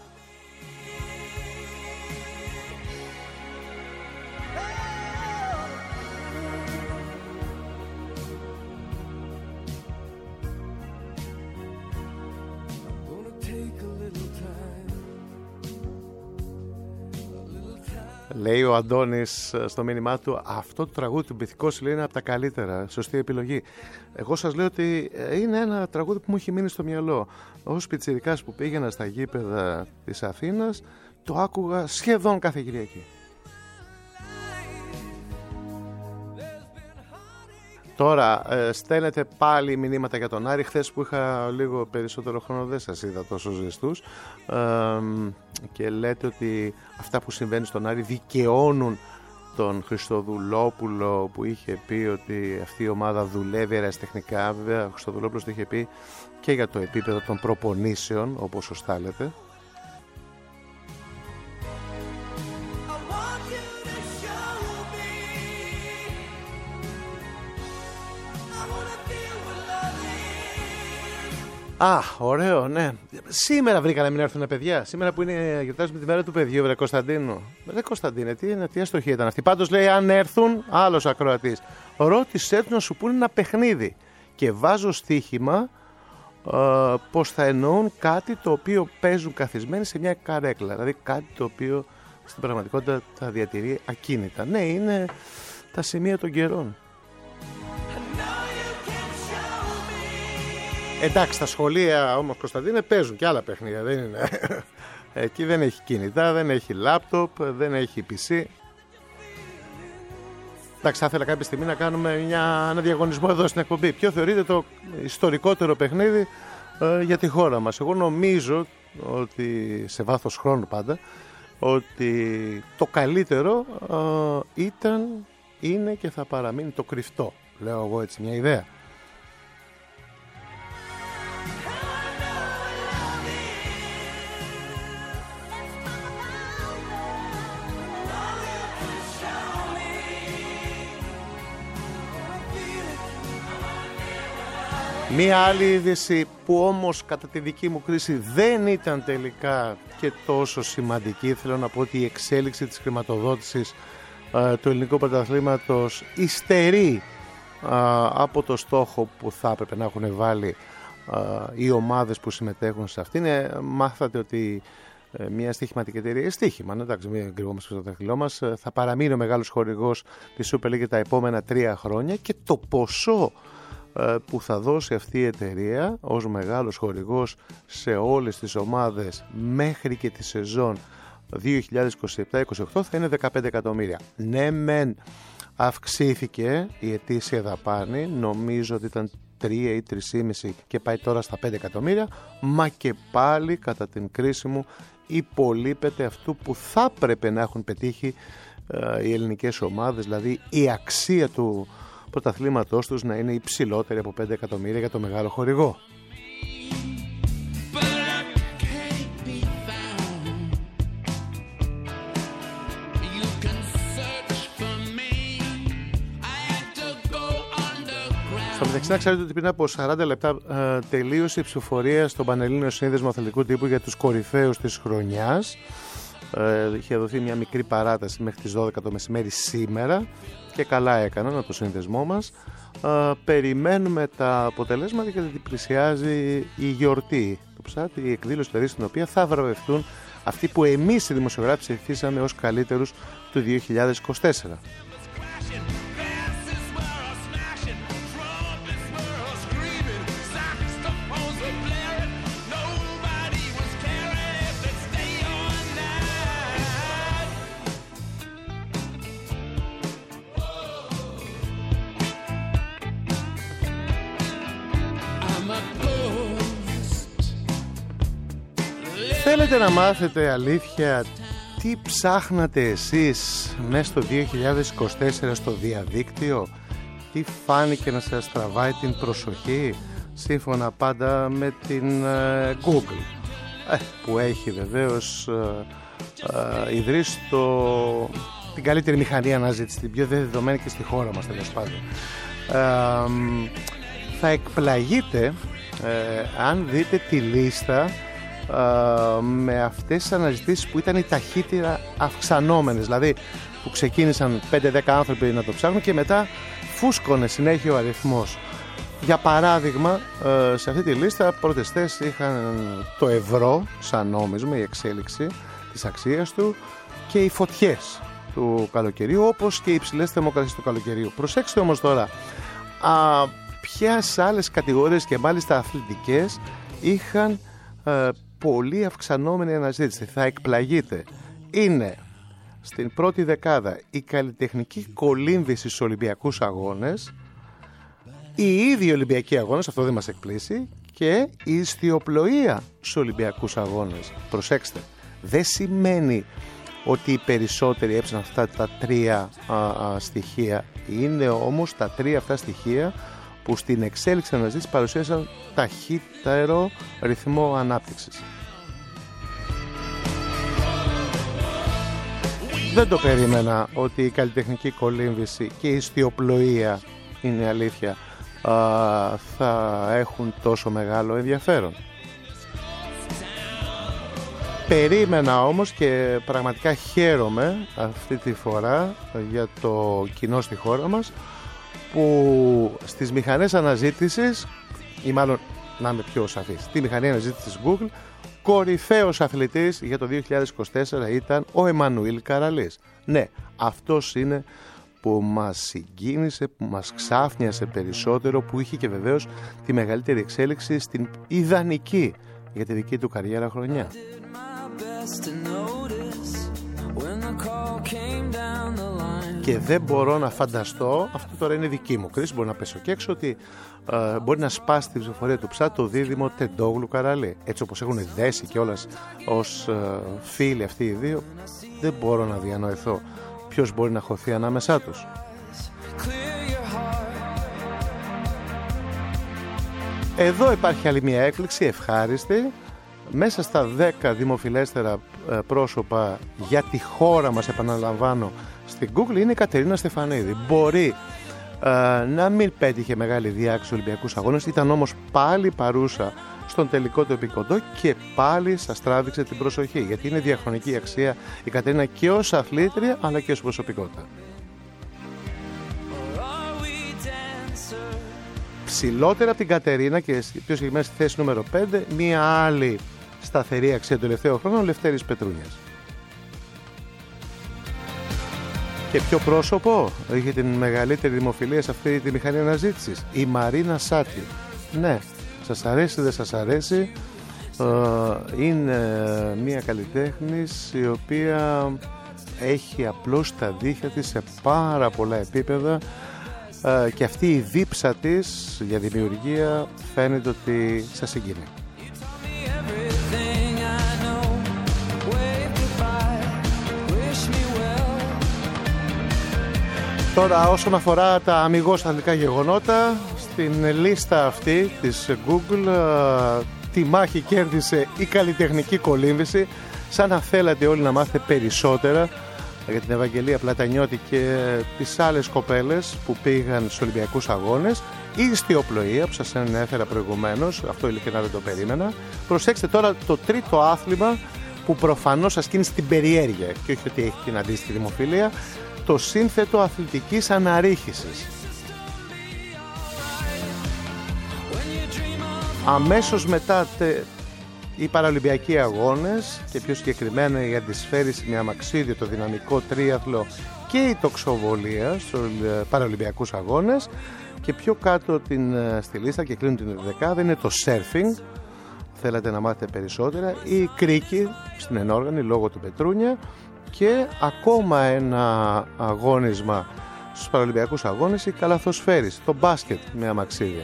Λέει ο Αντώνης στο μήνυμά του, αυτό το τραγούδι του Μπιθικότσι λέει είναι από τα καλύτερα, σωστή επιλογή. Εγώ σας λέω ότι είναι ένα τραγούδι που μου έχει μείνει στο μυαλό. Ως πιτσιρικάς που πήγαινα στα γήπεδα της Αθήνας, το άκουγα σχεδόν κάθε Κυριακή. Τώρα ε, στέλνετε πάλι μηνύματα για τον Άρη. Χθες που είχα λίγο περισσότερο χρόνο δεν σας είδα τόσο ζεστούς ε, και λέτε ότι αυτά που συμβαίνουν στον Άρη δικαιώνουν τον Χριστοδουλόπουλο που είχε πει ότι αυτή η ομάδα δουλεύει ερασιτεχνικά. Βέβαια ο Χριστοδουλόπουλος το είχε πει και για το επίπεδο των προπονήσεων, όπως σωστά λέτε. Α, ωραίο, ναι. Σήμερα βρήκα να μην έρθουν παιδιά. Σήμερα που είναι γιορτάζουμε τη μέρα του παιδιού, βρε Κωνσταντίνου. Ρε Κωνσταντίνε, τι, είναι, τι αστοχή ήταν αυτή. Πάντως λέει, αν έρθουν, άλλος ακροατής, ρώτησέ τους να σου πούνε ένα παιχνίδι. Και βάζω στοίχημα ε, πως θα εννοούν κάτι το οποίο παίζουν καθισμένοι σε μια καρέκλα. Δηλαδή κάτι το οποίο στην πραγματικότητα θα διατηρεί ακίνητα. Ναι, είναι τα σημεία των καιρών. Εντάξει, τα σχολεία όμως, Κωνσταντίνε, παίζουν και άλλα παιχνίδια, δεν είναι. Εκεί δεν έχει κινητά, δεν έχει λάπτοπ, δεν έχει πι σι. Εντάξει, θα ήθελα κάποια στιγμή να κάνουμε μια, ένα διαγωνισμό εδώ στην εκπομπή. Ποιο θεωρείτε το ιστορικότερο παιχνίδι ε, για τη χώρα μας? Εγώ νομίζω ότι, σε βάθος χρόνου πάντα, ότι το καλύτερο ε, ήταν, είναι και θα παραμείνει το κρυφτό. Λέω εγώ έτσι μια ιδέα. Μία άλλη είδηση που όμως κατά τη δική μου κρίση δεν ήταν τελικά και τόσο σημαντική. Θέλω να πω ότι η εξέλιξη της χρηματοδότησης ε, του ελληνικού πρωταθλήματος υστερεί ε, από το στόχο που θα έπρεπε να έχουν βάλει ε, οι ομάδες που συμμετέχουν σε αυτήν. Ε, μάθατε ότι ε, μια στοιχηματική εταιρεία, στοίχημα, ναι, εντάξει, μην κρυβόμαστε στο δάχτυλό μας, ε, θα παραμείνει ο μεγάλος χορηγός της Super League τα επόμενα τρία χρόνια και το ποσό που θα δώσει αυτή η εταιρεία ως μεγάλος χορηγός σε όλες τις ομάδες μέχρι και τη σεζόν δύο χιλιάδες είκοσι επτά είκοσι οκτώ θα είναι δεκαπέντε εκατομμύρια. Ναι, μεν αυξήθηκε η ετήσια δαπάνη, νομίζω ότι ήταν τρία ή τρία κόμμα πέντε και πάει τώρα στα πέντε εκατομμύρια, μα και πάλι κατά την κρίση μου υπολείπεται αυτού που θα πρέπει να έχουν πετύχει ε, οι ελληνικές ομάδες, δηλαδή η αξία του πρωταθλήματός τους να είναι υψηλότερη από πέντε εκατομμύρια για το μεγάλο χορηγό. Στο μεταξύ, να ξέρετε ότι πριν από σαράντα λεπτά ε, τελείωσε η ψηφοφορία στον Πανελλήνιο Σύνδεσμο Αθλητικού Τύπου για τους κορυφαίους της χρονιάς. Ε, είχε δοθεί μια μικρή παράταση μέχρι τις δώδεκα το μεσημέρι σήμερα και καλά έκαναν από το σύνδεσμό μας. Ε, περιμένουμε τα αποτελέσματα γιατί πλησιάζει η γιορτή του Ψάτη, η εκδήλωση δηλαδή στην οποία θα βραβευτούν αυτοί που εμείς οι δημοσιογράφοι ψηφίσαμε ως καλύτερους του δύο χιλιάδες είκοσι τέσσερα. Θέλετε να μάθετε αλήθεια τι ψάχνατε εσείς μέσα στο δύο χιλιάδες είκοσι τέσσερα στο διαδίκτυο? Τι φάνηκε να σας τραβάει την προσοχή? Σύμφωνα πάντα με την uh, Google, ε, που έχει βεβαίως uh, uh, ιδρύσει το, την καλύτερη μηχανή αναζήτηση, την πιο δεδομένη και στη χώρα μας, τέλος πάντων. Uh, θα εκπλαγείτε uh, αν δείτε τη λίστα Uh, με αυτές τις αναζητήσεις που ήταν οι ταχύτερα αυξανόμενες, δηλαδή που ξεκίνησαν πέντε δέκα άνθρωποι να το ψάχνουν και μετά φούσκωνε συνέχεια ο αριθμός. Για παράδειγμα, uh, σε αυτή τη λίστα πρώτες θέσεις είχαν το ευρώ σαν νόμισμα, η εξέλιξη της αξίας του, και οι φωτιές του καλοκαιρίου, όπως και οι υψηλές θερμοκρασίες του καλοκαιρίου. Προσέξτε όμως τώρα, uh, ποιες άλλες κατηγορίες και μάλιστα αθλητικές είχαν uh, πολύ αυξανόμενη αναζήτηση. Θα εκπλαγείτε. Είναι στην πρώτη δεκάδα η καλλιτεχνική κολύμβηση στους Ολυμπιακούς Αγώνες, οι ίδιοι Ολυμπιακοί Αγώνες, αυτό δεν μας εκπλήσει, και η ιστιοπλοεία στους Ολυμπιακούς Αγώνες. Προσέξτε, δεν σημαίνει ότι οι περισσότεροι έψαναν αυτά τα τρία α, α, στοιχεία. Είναι όμως τα τρία αυτά στοιχεία που στην εξέλιξη αναζήτηση παρουσίασαν ταχύτερο ρυθμό ανάπτυξης. Δεν το περίμενα ότι η καλλιτεχνική κολύμβηση και η ιστιοπλοεία, είναι αλήθεια, α, θα έχουν τόσο μεγάλο ενδιαφέρον. Περίμενα όμως και πραγματικά χαίρομαι αυτή τη φορά για το κοινό στη χώρα μας, που στις μηχανές αναζήτησης, ή μάλλον να είμαι πιο σαφής, στη μηχανή αναζήτησης Google, κορυφαίος αθλητής για το δύο χιλιάδες είκοσι τέσσερα ήταν ο Εμμανουήλ Καραλής. Ναι, αυτός είναι που μας συγκίνησε, που μας ξάφνιασε περισσότερο, που είχε και βεβαίως τη μεγαλύτερη εξέλιξη στην ιδανική για τη δική του καριέρα χρονιά. Και δεν μπορώ να φανταστώ, αυτό τώρα είναι δική μου κρίση, μπορεί να πέσω και έξω, ότι uh, μπορεί να σπάσει την ψηφοφορία του ψά το δίδυμο Τεντόγλου Καραλή. Έτσι όπως έχουν δέσει κιόλας ως uh, φίλοι αυτοί οι δύο, δεν μπορώ να διανοηθώ ποιος μπορεί να χωθεί ανάμεσά τους. Εδώ υπάρχει άλλη μια έκπληξη ευχάριστη. Μέσα στα δέκα δημοφιλέστερα πρόσωπα για τη χώρα μας, επαναλαμβάνω, στην Google είναι η Κατερίνα Στεφανίδη. Μπορεί ε, να μην πέτυχε μεγάλη διάκριση στους Ολυμπιακούς Αγώνες, ήταν όμως πάλι παρούσα στον τελικό του επικοντό και πάλι σας τράβηξε την προσοχή, γιατί είναι διαχρονική αξία η Κατερίνα και ως αθλήτρια αλλά και ως προσωπικότητα. Ψηλότερα από την Κατερίνα και πιο συγκεκριμένα στη θέση νούμερο πέντε, μία άλλη σταθερή αξία του τελευταίου χρόνου, ο Λευτέρης Πετρούνιας. Και ποιο πρόσωπο είχε την μεγαλύτερη δημοφιλία σε αυτή τη μηχανή αναζήτησης? Η Μαρίνα Σάτι. Ναι, σας αρέσει δεν σας αρέσει, είναι μια καλλιτέχνης η οποία έχει απλώς τα δίχτυα της σε πάρα πολλά επίπεδα, και αυτή η δίψα της για δημιουργία φαίνεται ότι σας συγκινεί. Τώρα, όσον αφορά τα αμιγώς αθλητικά γεγονότα, στην λίστα αυτή της Google τη μάχη κέρδισε η καλλιτεχνική κολύμβηση. Σαν να θέλατε όλοι να μάθετε περισσότερα για την Ευαγγελία Πλατανιώτη και τις άλλες κοπέλες που πήγαν στους Ολυμπιακούς Αγώνες, η ιστιοπλοεία που σας ανέφερα προηγουμένως, αυτό ειλικρινά δεν το περίμενα. Προσέξτε τώρα το τρίτο άθλημα που προφανώς σας κίνησε την περιέργεια και όχι ότι έχει την αντίστοιχη δημοφιλία, το σύνθετο αθλητικής αναρρίχησης. Αμέσως μετά τε, οι Παραολυμπιακοί Αγώνες και πιο συγκεκριμένα η αντισφαίριση με αμαξίδιο, το δυναμικό τρίαθλο και η τοξοβολία στους Παραολυμπιακούς Αγώνες. Και πιο κάτω την, στη λίστα και κλείνουν την δεκάδα είναι το surfing. Θέλατε να μάθετε περισσότερα, η κρίκη στην ενόργανη λόγω του Πετρούνια και ακόμα ένα αγώνισμα στους Παραολυμπιακούς Αγώνες, η καλαθοσφαίριση, το μπάσκετ με αμαξίδια.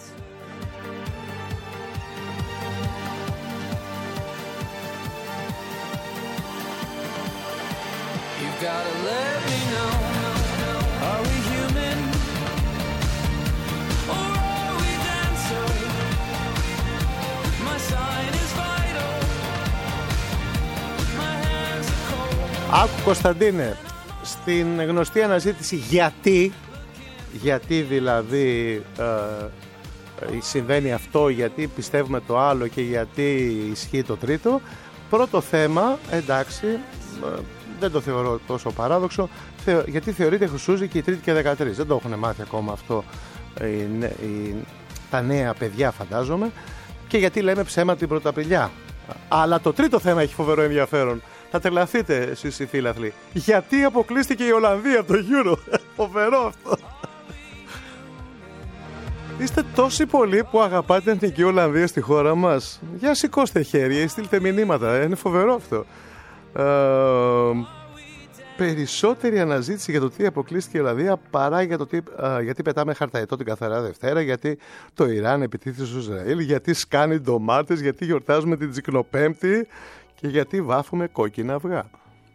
Άκου Κωνσταντίνε, στην γνωστή αναζήτηση γιατί, γιατί δηλαδή ε, συμβαίνει αυτό, γιατί πιστεύουμε το άλλο και γιατί ισχύει το τρίτο, πρώτο θέμα, εντάξει, ε, δεν το θεωρώ τόσο παράδοξο, θεω, γιατί θεωρείται χρυσούζικη και η Τρίτη και δεκατρείς. Δεν το έχουν μάθει ακόμα αυτό οι, οι, τα νέα παιδιά φαντάζομαι, και γιατί λέμε ψέμα την Πρωταπριλιά. Αλλά το τρίτο θέμα έχει φοβερό ενδιαφέρον. Θα τρελαθείτε εσείς οι φίλαθλοι. Γιατί αποκλείστηκε η Ολλανδία από το Euro. Φοβερό αυτό. Είστε τόσοι πολλοί που αγαπάτε την εθνική Ολλανδία στη χώρα μας. Για σηκώστε χέρια ή στείλτε μηνύματα. Είναι φοβερό αυτό. Ε, περισσότερη αναζήτηση για το τι αποκλείστηκε η Ολλανδία παρά για το τι, ε, γιατί πετάμε χαρταετό την καθαρά Δευτέρα, γιατί το Ιράν επιτίθεται στο Ισραήλ, γιατί σκάνει ντομάτες, γιατί γιορτάζουμε την Τζικνοπέμπτη και γιατί βάφουμε κόκκινα αυγά.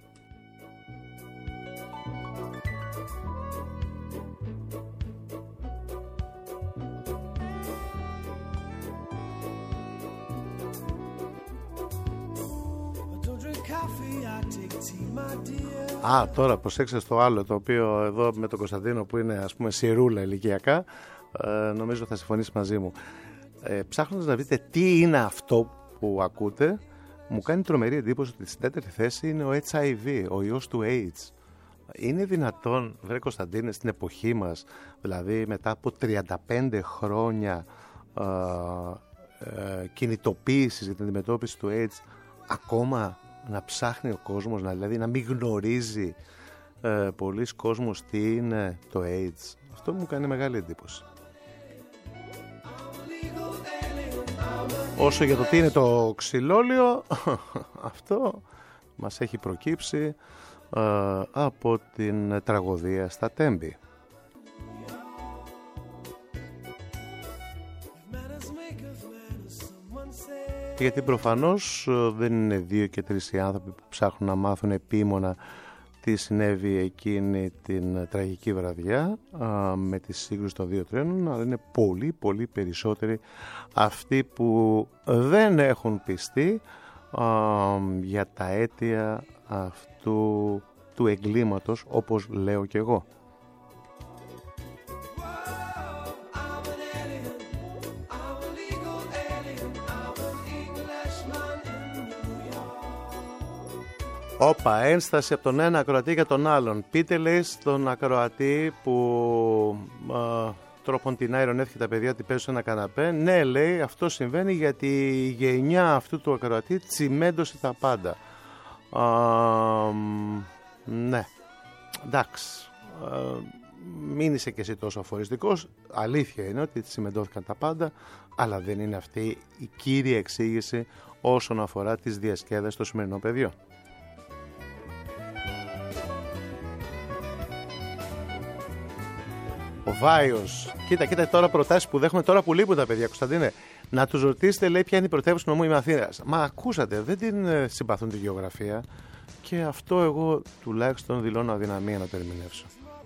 Α, τώρα προσέξτε στο άλλο, το οποίο εδώ με τον Κωνσταντίνο που είναι ας πούμε σιρούλα ηλικιακά, ε, νομίζω θα συμφωνήσει μαζί μου. Ε, ψάχνοντας να δείτε τι είναι αυτό που ακούτε, μου κάνει τρομερή εντύπωση ότι στην τέταρτη θέση είναι ο έιτς άι βι, ο ιός του AIDS. Είναι δυνατόν, βρε Κωνσταντίνε, στην εποχή μας, δηλαδή μετά από τριάντα πέντε χρόνια ε, ε, κινητοποίησης για την αντιμετώπιση του AIDS, ακόμα να ψάχνει ο κόσμος, να, δηλαδή να μην γνωρίζει ε, πολλοί κόσμος τι είναι το AIDS. Αυτό μου κάνει μεγάλη εντύπωση. Όσο για το τι είναι το ξυλόλιο, αυτό μας έχει προκύψει ε, από την τραγωδία στα Τέμπη. Γιατί προφανώς δεν είναι δύο και τρεις οι άνθρωποι που ψάχνουν να μάθουν επίμονα τι συνέβη εκείνη την τραγική βραδιά α, με τη σύγκρουση των δύο τρένων, αλλά είναι πολύ πολύ περισσότεροι αυτοί που δεν έχουν πιστεί α, για τα αίτια αυτού του εγκλήματος, όπως λέω και εγώ. Όπα, ένσταση από τον ένα ακροατή για τον άλλον. Πείτε, λέει, στον ακροατή που α, τροποντινά ειρωνεύτηκε τα παιδιά ότι παίζουν ένα καναπέ. Ναι, λέει, αυτό συμβαίνει γιατί η γενιά αυτού του ακροατή τσιμέντωσε τα πάντα. Α, ναι, εντάξει. Α, μην είσαι και εσύ τόσο αφοριστικός. Αλήθεια είναι ότι τσιμεντώθηκαν τα πάντα, αλλά δεν είναι αυτή η κύρια εξήγηση όσον αφορά τις διασκέδασεις των σημερινών παιδιών. Ο Βάιος, κοίτα, κοίτα τώρα προτάσεις που δέχομαι τώρα που λείπουν τα παιδιά, Κωνσταντίνε. Να τους ρωτήσετε, λέει, ποια είναι η πρωτεύουσα του νομού η Αθήνας. Μα ακούσατε, δεν την συμπαθούν τη γεωγραφία και αυτό εγώ τουλάχιστον δηλώνω αδυναμία να το ερμηνεύσω.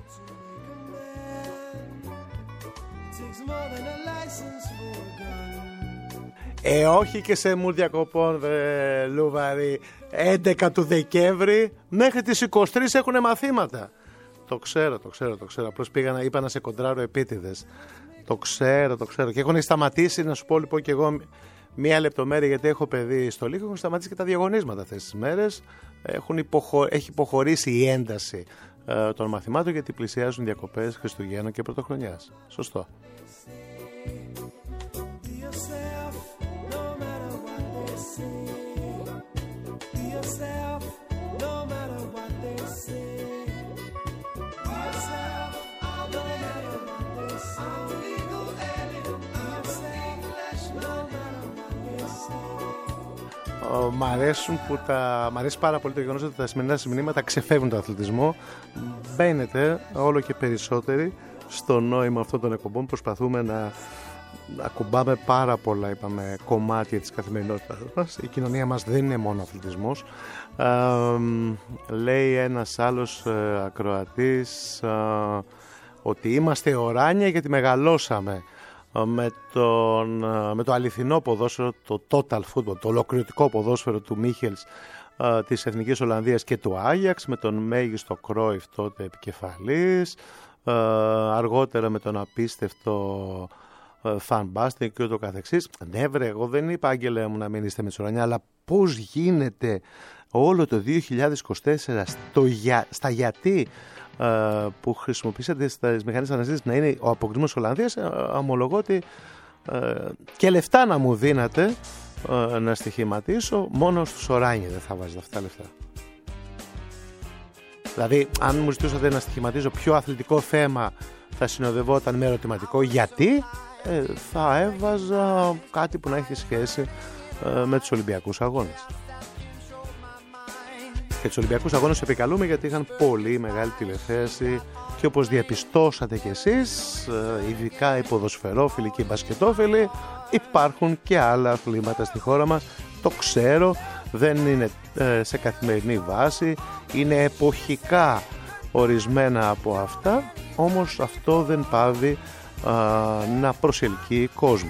Ε, όχι και σε μου διακοπών, δε, Λούβαρη. έντεκα του Δεκέμβρη μέχρι τις είκοσι τρεις έχουν μαθήματα. Το ξέρω, το ξέρω, το ξέρω. Απλώς πήγα να είπα να σε κοντράρω επίτηδες. Το ξέρω, το ξέρω. Και έχουν σταματήσει, να σου πω λοιπόν και εγώ μία λεπτομέρεια, γιατί έχω παιδί στο Λύκο, έχουν σταματήσει και τα διαγωνίσματα αυτές τις μέρες. Έχουν υποχω... Έχει υποχωρήσει η ένταση ε, των μαθημάτων, γιατί πλησιάζουν διακοπές Χριστουγέννων και Πρωτοχρονιάς. Σωστό. Μ' αρέσουν που τα... Μ' αρέσει πάρα πολύ το γεγονός ότι τα σημερινά μηνύματα ξεφεύγουν τον αθλητισμό. Μπαίνετε όλο και περισσότεροι στο νόημα αυτών των εκπομπών. Προσπαθούμε να ακουμπάμε πάρα πολλά, είπαμε, κομμάτια της καθημερινότητας μας. Η κοινωνία μας δεν είναι μόνο αθλητισμός. Ε, λέει ένας άλλος ε, ακροατής ε, ότι είμαστε οράνια γιατί μεγαλώσαμε με, τον, με το αληθινό ποδόσφαιρο, το total football, το ολοκληρωτικό ποδόσφαιρο του Μίχελς, ε, της Εθνικής Ολλανδίας και του Άγιαξ, με τον μέγιστο Κρόιφ τότε επικεφαλής, ε, αργότερα με τον απίστευτο Φαν Μπάστιν και ούτω καθεξής. Ναι βρε, εγώ δεν είπα, Άγγελε μου, να μην είστε μεσουρανιά, αλλά πώς γίνεται όλο το δύο χιλιάδες είκοσι τέσσερα στο για, στα γιατί ε, που χρησιμοποιήσατε στις μηχανές αναζήτησης να είναι ο αποκλεισμός Ολλανδίας, ε, ομολογώ ότι ε, και λεφτά να μου δίνατε ε, να στοιχηματίσω, μόνο στους οράνιες δεν θα βάζετε αυτά τα λεφτά. Δηλαδή, αν μου ζητούσατε να στοιχηματίζω ποιο αθλητικό θέμα θα συνοδευόταν με ερωτηματικό γιατί, ε, θα έβαζα κάτι που να έχει σχέση ε, με τους Ολυμπιακούς Αγώνες. Και τους Ολυμπιακούς Αγώνες επικαλούμε γιατί είχαν πολύ μεγάλη τηλεθέαση και όπως διαπιστώσατε κι εσείς, ε, ειδικά οι ποδοσφαιρόφιλοι και οι μπασκετόφιλοι, υπάρχουν και άλλα αθλήματα στη χώρα μας. Το ξέρω, δεν είναι ε, σε καθημερινή βάση, είναι εποχικά ορισμένα από αυτά, όμως αυτό δεν πάβει α, να προσελκύει κόσμο.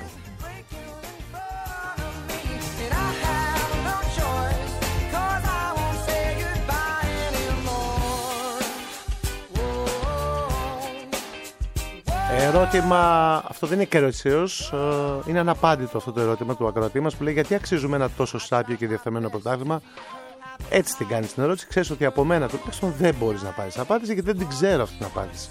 Ερώτημα, αυτό δεν είναι καιρότσεως, είναι αναπάντητο αυτό το ερώτημα του ακροατή μας που λέει γιατί αξίζουμε ένα τόσο σάπιο και διαφθαρμένο πρωτάθλημα. Έτσι την κάνεις την ερώτηση, ξέρεις ότι από μένα τουλάχιστον δεν μπορείς να πάρεις απάντηση γιατί δεν την ξέρω αυτή την απάντηση.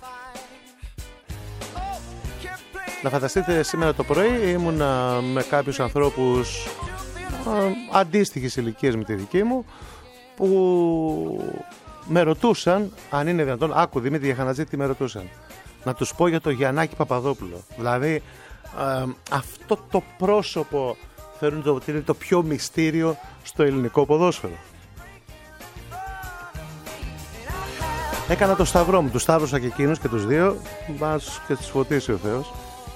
Να φανταστείτε, σήμερα το πρωί ήμουνα με κάποιους ανθρώπους α, αντίστοιχης ηλικίας με τη δική μου που με ρωτούσαν αν είναι δυνατόν, άκου Δημήτρη Γιαχανατζή τι με ρωτούσαν, να τους πω για το Γιαννάκη Παπαδόπουλο. Δηλαδή α, αυτό το πρόσωπο θεωρούν ότι είναι το πιο μυστήριο στο ελληνικό ποδόσφαιρο. Έκανα το σταυρό μου, τους σταύρωσα και εκείνους και τους δύο, μας και τους φωτίσει ο Θεός.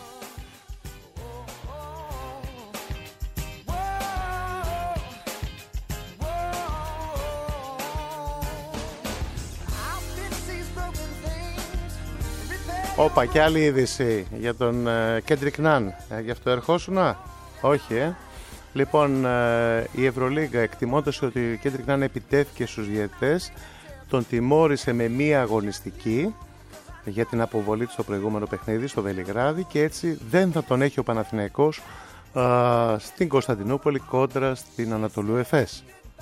Όπα, και άλλη είδηση για τον Κέντρικ Ναν. Ε, γι' αυτό ερχόσουνα? Όχι, ε. Λοιπόν, ε, η Ευρωλίγκα, εκτιμώντας ότι ο Κέντρικ Ναν επιτέθηκε στους διαιτητές, τον τιμώρησε με μία αγωνιστική για την αποβολή του στο προηγούμενο παιχνίδι στο Βελιγράδι και έτσι δεν θα τον έχει ο Παναθηναϊκός ε, στην Κωνσταντινούπολη κόντρα στην Ανατολού Εφές.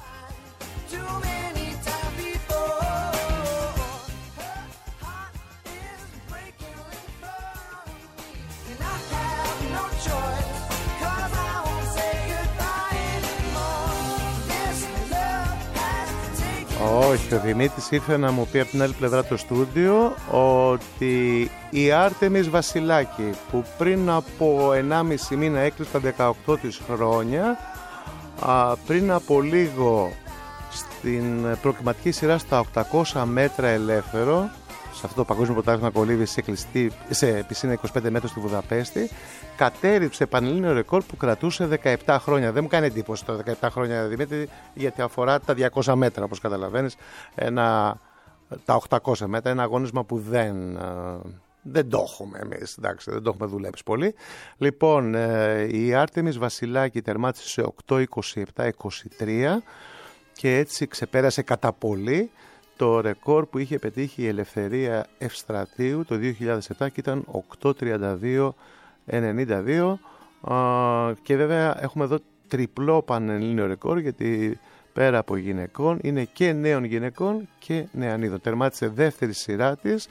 Όχι, ο Δημήτρης ήρθε να μου πει από την άλλη πλευρά του στούντιο ότι η Άρτεμις Βασιλάκη που πριν από ενάμιση μήνα έκλεισε τα δεκαοκτώ της χρόνια, πριν από λίγο στην προκριματική σειρά στα οκτακόσια μέτρα ελεύθερο, σε αυτό το παγκόσμιο πρωτάθλημα κολύβης σε, κλειστή, σε πισίνα είκοσι πέντε μέτρων στη Βουδαπέστη, κατέρριψε πανελλήνιο ρεκόρ που κρατούσε δεκαεπτά χρόνια. Δεν μου κάνει εντύπωση το δεκαεπτά χρόνια, Δημήτρη, γιατί αφορά τα διακόσια μέτρα, όπως καταλαβαίνεις. Ένα, τα οκτακόσια μέτρα, ένα αγώνισμα που δεν, δεν το έχουμε εμείς, εντάξει, δεν το έχουμε δουλέψει πολύ. Λοιπόν, η Άρτεμις Βασιλάκη τερμάτισε σε οκτώ είκοσι επτά είκοσι τρία και έτσι ξεπέρασε κατά πολύ το ρεκόρ που είχε πετύχει η Ελευθερία Ευστρατείου το δύο χιλιάδες επτά και ήταν οκτώ τριάντα δύο ενενήντα δύο, και βέβαια έχουμε εδώ τριπλό πανελλήνιο ρεκόρ γιατί πέρα από γυναικών είναι και νέων γυναικών και νεανίδων. Τερμάτισε δεύτερη σειρά της,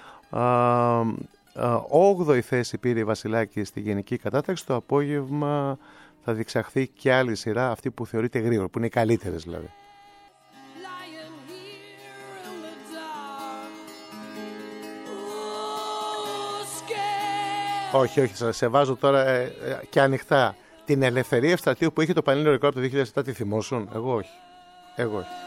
όγδοη θέση πήρε η Βασιλάκη στη γενική κατάταξη. Το απόγευμα θα διεξαχθεί και άλλη σειρά, αυτή που θεωρείται γρήγορα, που είναι οι καλύτερες δηλαδή. Όχι, όχι, σε βάζω τώρα ε, ε, και ανοιχτά. Την Ελευθερία Ευστρατείου που είχε το πανελλήνιο ρεκόρ από το δύο χιλιάδες επτά τη θυμόσουν? Εγώ όχι. Εγώ όχι.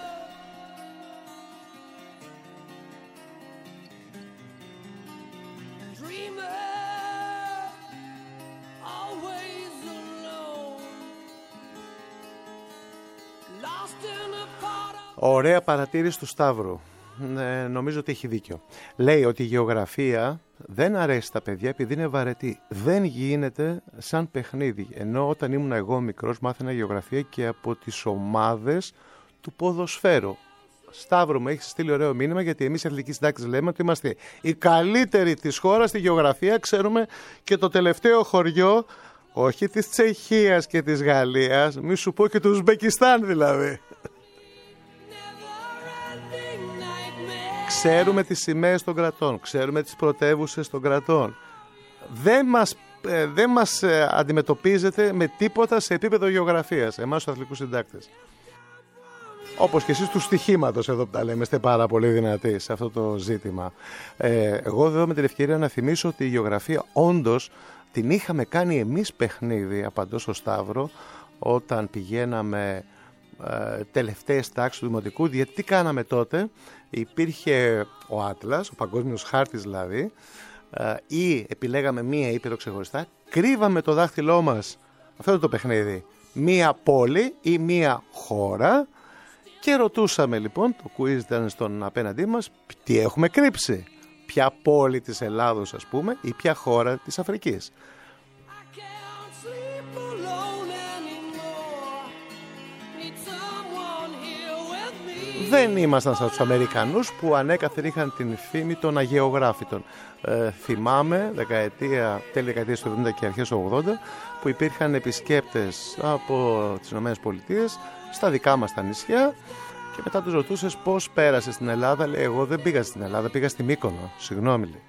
Ωραία παρατήρηση του Σταύρου. Ε, νομίζω ότι έχει δίκιο. Λέει ότι η γεωγραφία δεν αρέσει στα παιδιά επειδή είναι βαρετή. Δεν γίνεται σαν παιχνίδι. Ενώ όταν ήμουν εγώ μικρός μάθαινα γεωγραφία και από τις ομάδες του ποδοσφαίρου. Σταύρο, μου έχεις στείλει ωραίο μήνυμα, γιατί εμείς οι αθλητικοί συντάκτες λέμε ότι είμαστε οι καλύτεροι της χώρας στη γεωγραφία. Ξέρουμε και το τελευταίο χωριό, όχι της Τσεχίας και της Γαλλίας, μη σου πω και του Ουσμπεκιστάν δηλαδή. Ξέρουμε τις σημαίες των κρατών, ξέρουμε τις πρωτεύουσες των κρατών. Δεν μας, ε, δεν μας ε, αντιμετωπίζετε με τίποτα σε επίπεδο γεωγραφίας, εμάς τους αθλητικούς συντάκτες. Όπως και εσείς του στοιχήματος εδώ που τα λέμε, είστε πάρα πολύ δυνατοί σε αυτό το ζήτημα. Ε, εγώ εδώ με την ευκαιρία να θυμίσω ότι η γεωγραφία όντως την είχαμε κάνει εμείς παιχνίδι, απαντώ στο Σταύρο, όταν πηγαίναμε ε, τελευταίες τάξεις του Δημοτικού. Γιατί τι κάναμε τότε? Υπήρχε ο Άτλας, ο παγκόσμιος χάρτης δηλαδή, ε, ή επιλέγαμε μία ήπειρο ξεχωριστά, κρύβαμε το δάχτυλό μας, αυτό είναι το παιχνίδι, μία πόλη ή μία χώρα, και ρωτούσαμε λοιπόν, το quiz ήταν στον απέναντί μας, τι έχουμε κρύψει, ποια πόλη της Ελλάδος ας πούμε ή ποια χώρα της Αφρικής. Δεν ήμασταν σαν τους Αμερικανούς που ανέκαθεν είχαν την φήμη των αγεωγράφητων. Ε, θυμάμαι δεκαετία, τέλη δεκαετίας του εβδομήντα και αρχές του ογδόντα που υπήρχαν επισκέπτες από τις ΗΠΑ στα δικά μας τα νησιά και μετά τους ρωτούσες πώς πέρασε στην Ελλάδα. Λέει, εγώ δεν πήγα στην Ελλάδα, πήγα στη Μύκονο. Συγγνώμη, λέει.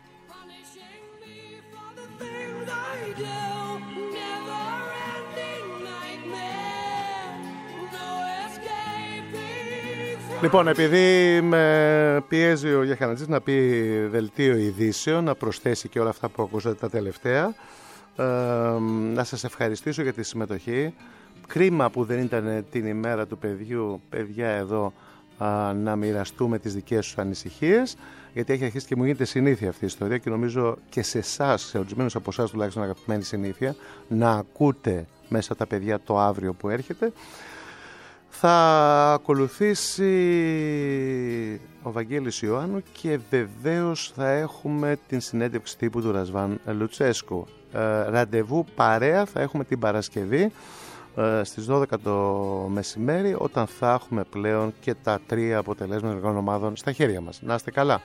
Λοιπόν, επειδή με πιέζει ο Γιαχανατζής να πει δελτίο ειδήσεων, να προσθέσει και όλα αυτά που ακούσατε τα τελευταία, ε, να σας ευχαριστήσω για τη συμμετοχή. Κρίμα που δεν ήταν την ημέρα του παιδιού, παιδιά εδώ, α, να μοιραστούμε τις δικές τους ανησυχίες, γιατί έχει αρχίσει και μου γίνεται συνήθεια αυτή η ιστορία και νομίζω και σε εσάς, σε ορισμένους από εσάς τουλάχιστον αγαπημένη συνήθεια, να ακούτε μέσα τα παιδιά το αύριο που έρχεται. Θα ακολουθήσει ο Βαγγέλης Ιωάννου και βεβαίως θα έχουμε την συνέντευξη τύπου του Ρασβάν Λουτσέσκου. Ε, ραντεβού παρέα θα έχουμε την Παρασκευή ε, στις δώδεκα το μεσημέρι, όταν θα έχουμε πλέον και τα τρία αποτελέσματα εργών ομάδων στα χέρια μας. Να είστε καλά.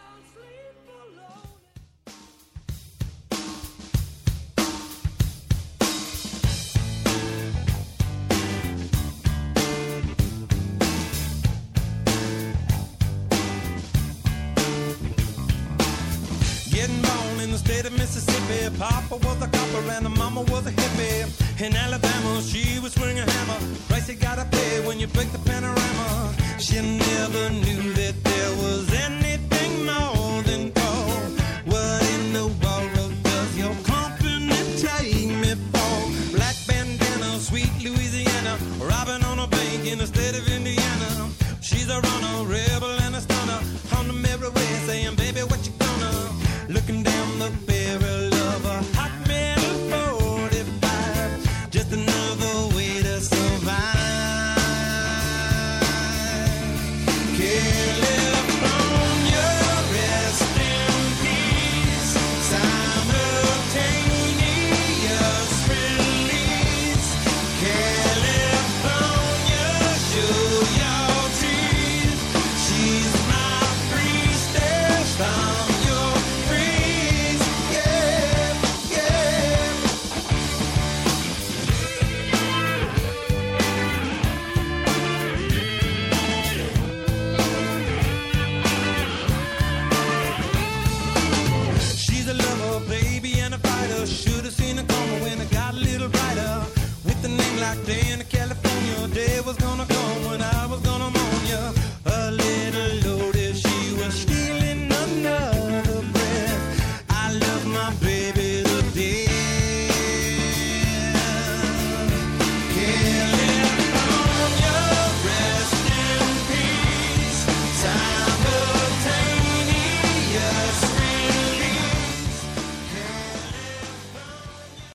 Papa was a copper and her mama was a hippie. In Alabama, she was swinging a hammer. Price you gotta pay when you break the panorama. She never knew that there was anything more